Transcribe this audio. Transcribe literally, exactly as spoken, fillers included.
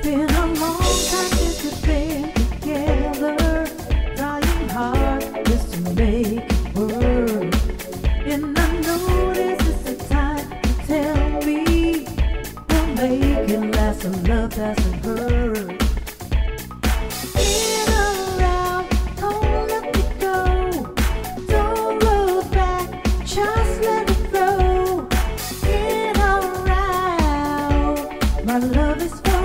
Been a long time since we've been together, trying hard just to make it work. And I know this is the time to tell me we'll make it last. A love doesn't hurt. In around, don't let it go. Don't look back, just let it flow. In around, my love is for